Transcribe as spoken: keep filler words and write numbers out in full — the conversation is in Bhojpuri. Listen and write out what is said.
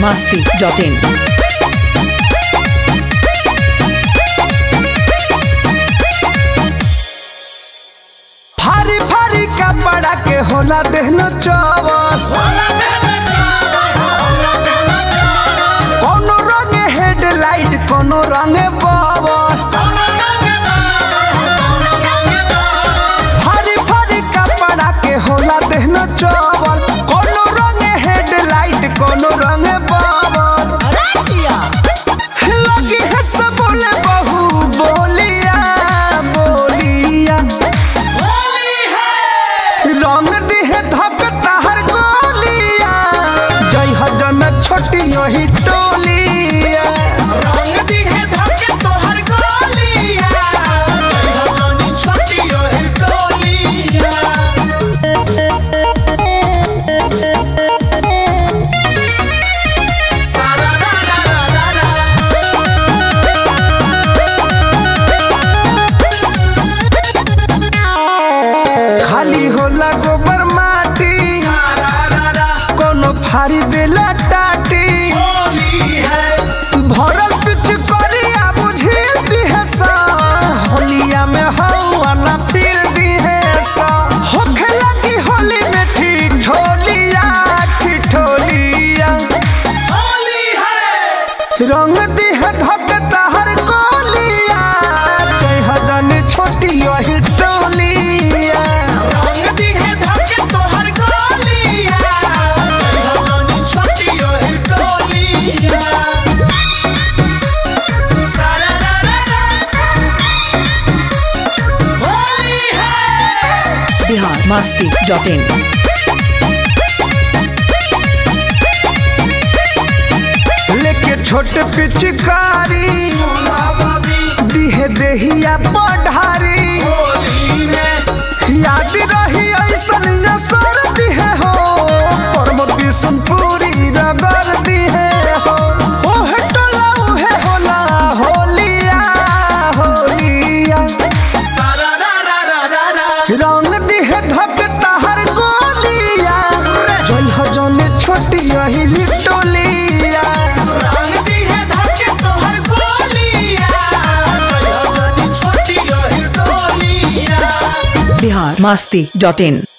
masti dot in. भारी भारी कपड़ा के होला देहनो चावल, कोनो रंग हेडलाइट कोनो रंग बावल। भारी भारी कपड़ा के होला देहनो चावल, कोनो रंग हेडलाइट कोनो रंग बावल। लगी है सब बोले बहू बोलिया बोलिया, रंग दिहे धक तहर गोलिया, जय हजन छोटी यही टोलिया। रंग दिहे धक तोहर गोलिया, जय हजन छोटी यही टोलिया। सारा रा रा रा रा खाली होला गोबर माटी, कोनो फारी देला टाटी। भरल पिछ करिया बुझिल दिहे सा, होलिया में हवा ना फिर दिहे सा। होखे लगी होली में ठिठोलिया ठिठोलिया, रंग दिहे धक तहर गोलिया, जय हजन छोटी यही टोलिया। रंग दिहे धक तोहर गोलिया, जय हजन छोटी यही टोलिया। सारा रा रा रा होली है। Bihar masti dot in. लेके छोट पिचकारी, दिहे देहिया पढ़ारी। याद रही ऐसन असर दिहे हो, परम बिशुनपुरी रगड़ दिहे हो। ओहे टोला उहे होला होलिया होलिया। रंग दिहे धक तहर गोलिया, जय हजन छोटी यही टोलिया। रंग दिहे धक तोहर गोलिया, जय हजन छोटी यही टोलिया। Bihar masti dot in.